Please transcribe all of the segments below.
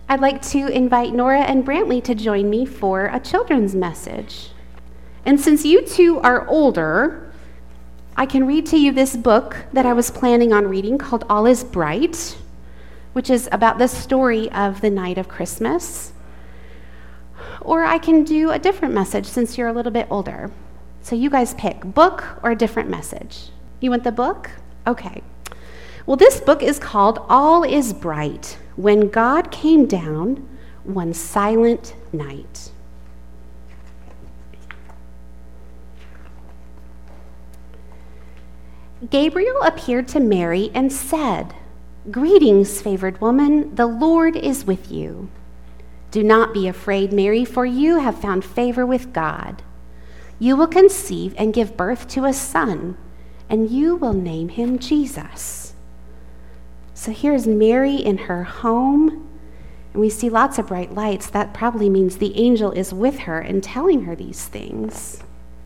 I'd like to invite Nora and Brantley to join me for a children's message. And since you two are older, I can read to you this book that I was planning on reading called All is Bright, which is about the story of the night of Christmas. Or I can do a different message since you're a little bit older. So you guys pick, book or a different message. You want the book? Okay. Well, this book is called All is Bright, When God Came Down One Silent Night. Gabriel appeared to Mary and said, "Greetings, favored woman, the Lord is with you. Do not be afraid, Mary, for you have found favor with God. You will conceive and give birth to a son, and you will name him Jesus." So here's Mary in her home, and we see lots of bright lights. That probably means the angel is with her and telling her these things.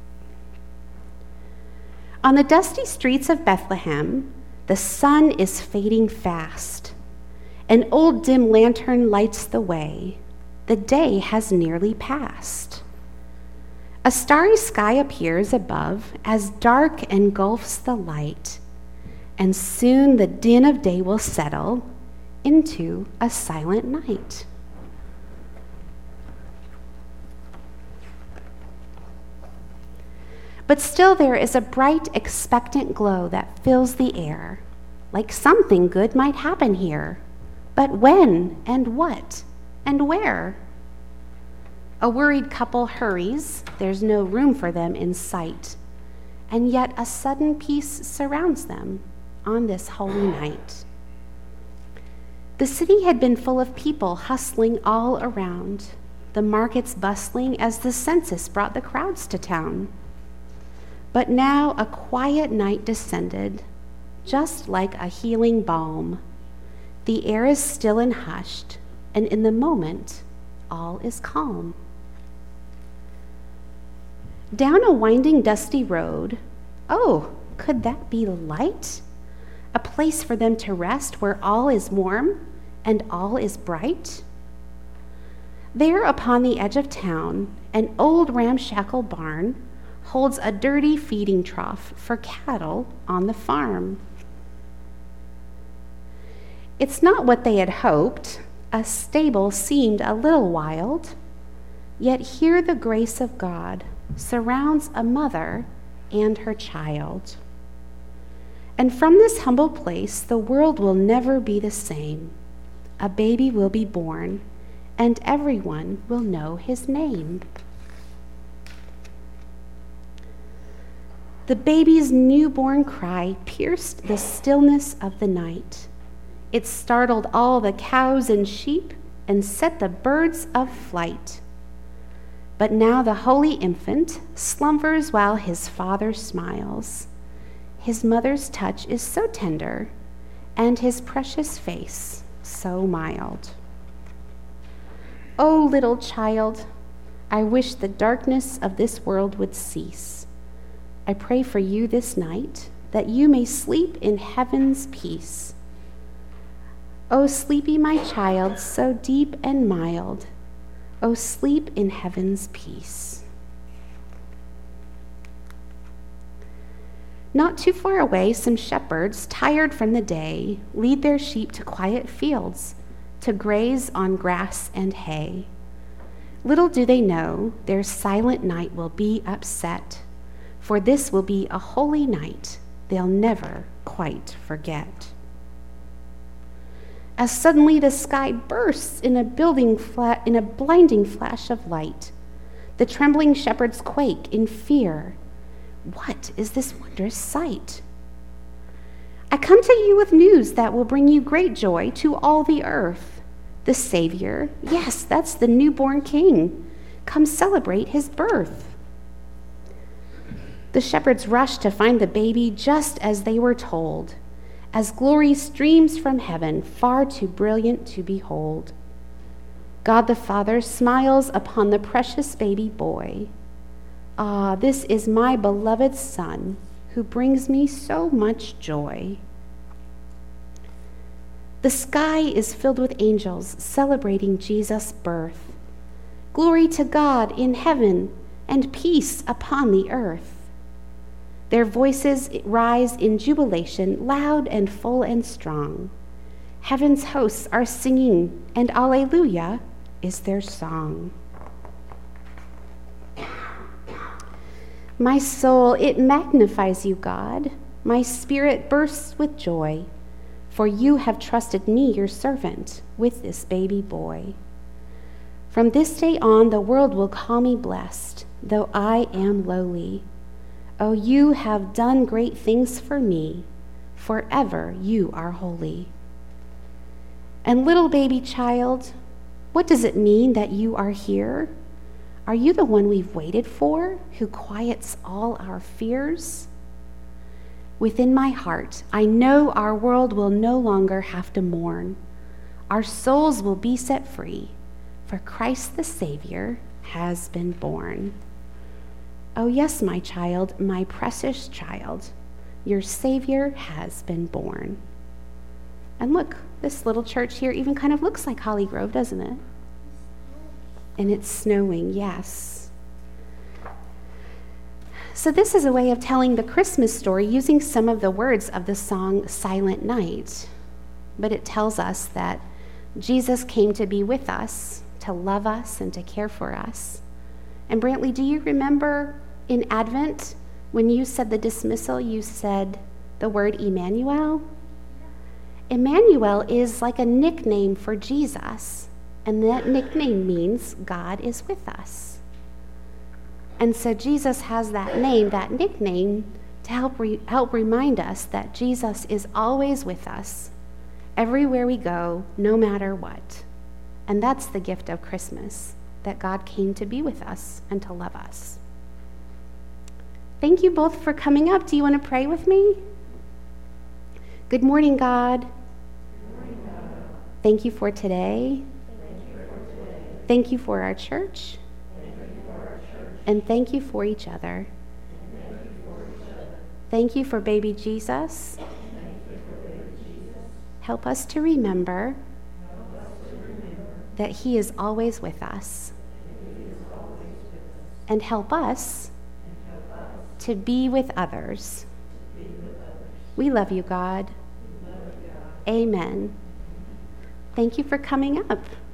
On the dusty streets of Bethlehem, the sun is fading fast. An old dim lantern lights the way. The day has nearly passed. A starry sky appears above as dark engulfs the light, and soon the din of day will settle into a silent night. But still there is a bright, expectant glow that fills the air, like something good might happen here. But when and what and where? A worried couple hurries. There's no room for them in sight, and yet a sudden peace surrounds them on this holy night. The city had been full of people hustling all around, the markets bustling as the census brought the crowds to town. But now a quiet night descended, just like a healing balm. The air is still and hushed, and in the moment, all is calm. Down a winding, dusty road, oh, could that be light? A place for them to rest where all is warm and all is bright? There upon the edge of town, an old ramshackle barn holds a dirty feeding trough for cattle on the farm. It's not what they had hoped. A stable seemed a little wild, yet here the grace of God surrounds a mother and her child. And from this humble place, the world will never be the same. A baby will be born, and everyone will know his name. The baby's newborn cry pierced the stillness of the night. It startled all the cows and sheep and set the birds of flight. But now the holy infant slumbers while his father smiles. His mother's touch is so tender, and his precious face so mild. Oh, little child, I wish the darkness of this world would cease. I pray for you this night, that you may sleep in heaven's peace. Oh, sleepy, my child, so deep and mild. Oh, sleep in heaven's peace. Not too far away, some shepherds, tired from the day, lead their sheep to quiet fields to graze on grass and hay. Little do they know their silent night will be upset, for this will be a holy night they'll never quite forget. As suddenly the sky bursts in a blinding flash of light, the trembling shepherds quake in fear. What is this wondrous sight? I come to you with news that will bring you great joy to all the earth. The Savior, yes, that's the newborn King. Come celebrate his birth. The shepherds rush to find the baby just as they were told, as glory streams from heaven, far too brilliant to behold. God the Father smiles upon the precious baby boy. Ah, this is my beloved Son, who brings me so much joy. The sky is filled with angels celebrating Jesus' birth. Glory to God in heaven and peace upon the earth. Their voices rise in jubilation, loud and full and strong. Heaven's hosts are singing, and Alleluia is their song. My soul, it magnifies you, God. My spirit bursts with joy, for you have trusted me, your servant, with this baby boy. From this day on, the world will call me blessed, though I am lowly. Oh, you have done great things for me. Forever you are holy. And little baby child, what does it mean that you are here? Are you the one we've waited for, who quiets all our fears? Within my heart, I know our world will no longer have to mourn. Our souls will be set free, for Christ the Savior has been born. Oh yes, my child, my precious child, your Savior has been born. And look, this little church here even kind of looks like Holly Grove, doesn't it? And it's snowing, yes. So this is a way of telling the Christmas story using some of the words of the song Silent Night. But it tells us that Jesus came to be with us, to love us, and to care for us. And Brantley, do you remember in Advent, when you said the dismissal, you said the word Emmanuel? Emmanuel is like a nickname for Jesus, and that nickname means God is with us. And so Jesus has that name, that nickname, to help remind us that Jesus is always with us, everywhere we go, no matter what. And that's the gift of Christmas, that God came to be with us and to love us. Thank you both for coming up. Do you want to pray with me? Good morning, God. Good morning, God. Thank you for today. Thank you for our church. And thank you for each other. Thank you for baby Jesus. Help us to remember that he is always with us. And help us to be with others. We love you, God. Amen. Thank you for coming up.